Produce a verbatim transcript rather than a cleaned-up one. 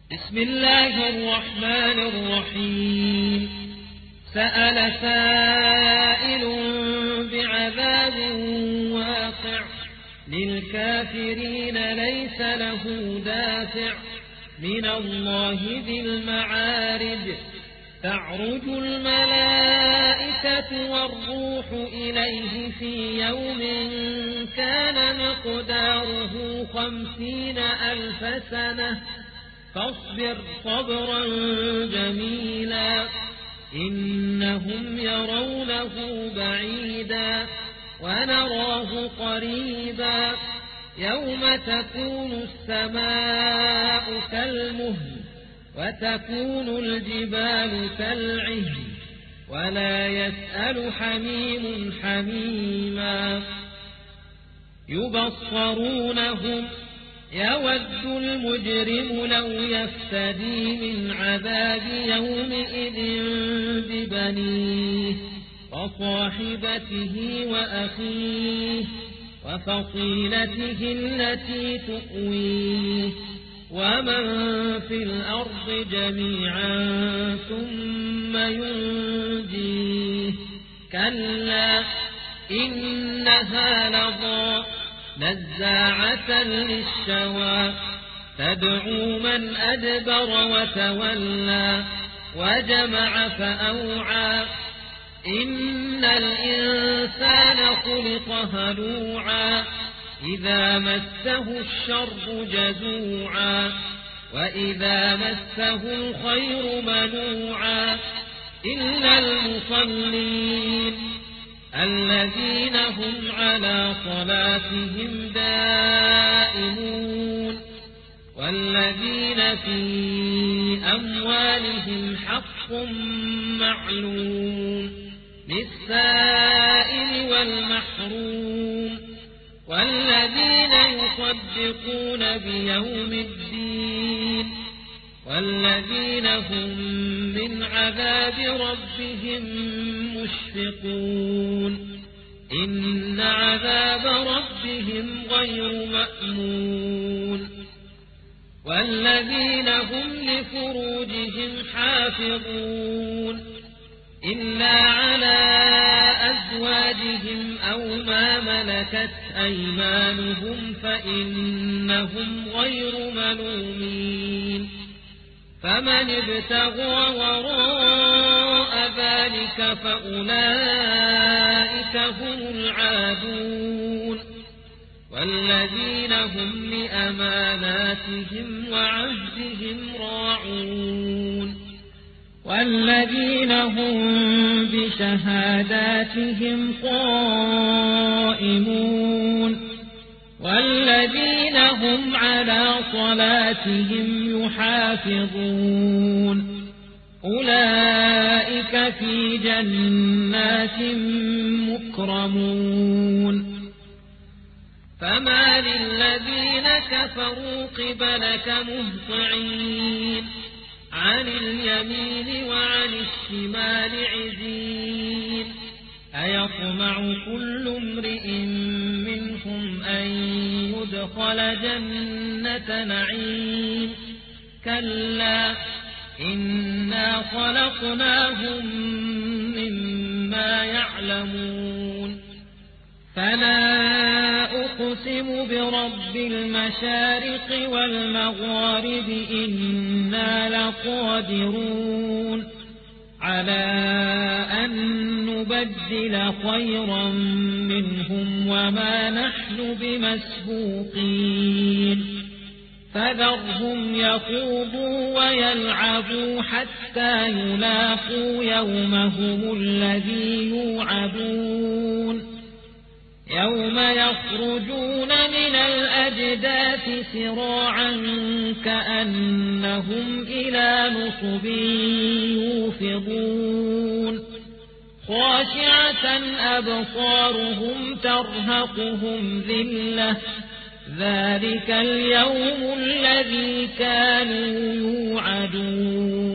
بسم الله الرحمن الرحيم سأل سائل بعذاب واقع للكافرين ليس له دافع من الله ذي المعارج تعرج الملائكة والروح إليه في يوم كان مقداره خمسين ألف سنة فاصبر صبرا جميلا إنهم يرونه بعيدا ونراه قريبا يوم تكون السماء كالمهل وتكون الجبال كالعهن ولا يسأل حميم حميما يبصرونهم يود المجرم لو يفتدي من عذاب يومئذ ببنيه وصاحبته وأخيه وفصيلته التي تؤويه ومن في الأرض جميعا ثم ينجيه كلا إنها لظى نزاعة للشوى تدعو من أدبر وتولى وجمع فأوعى إن الإنسان خلق هلوعا إذا مسه الشر جزوعا وإذا مسه الخير منوعا إلا المصلين الذين هم على صلاتهم دائمون والذين في أموالهم حق معلوم للسائل والمحروم والذين يصدقون بيوم الدين والذين هم من عذاب ربهم مشفقون إن عذاب ربهم غير مأمون والذين هم لفروجهم حافظون إلا على أزواجهم أو ما ملكت أيمانهم فإنهم غير ملومين فمن ابتغى وراء ذلك فأولئك هم العادون والذين هم لأماناتهم وعهدهم راعون والذين هم بشهاداتهم قائمون والذين هم على صلاتهم يحافظون أولئك في جنات مكرمون فما للذين كفروا قبلك مهطعين عن اليمين وعن الشمال عزين أيطمع كل امرئ منهم أن يدخل جنة نعيم كلا إنا خلقناهم مما يعلمون فلا أقسم برب المشارق والمغارب إنا لقادرون على أن نبدل خيرا منهم وما نحن بمسبوقين فذرهم يخوضوا ويلعبوا حتى يلاقوا يومهم الذي يوعدون يوم يخرجون من الأجداث سراعا كأنهم إلى نصب يوفضون خاشعة أبصارهم ترهقهم ذلة ذلك اليوم الذي كانوا يوعدون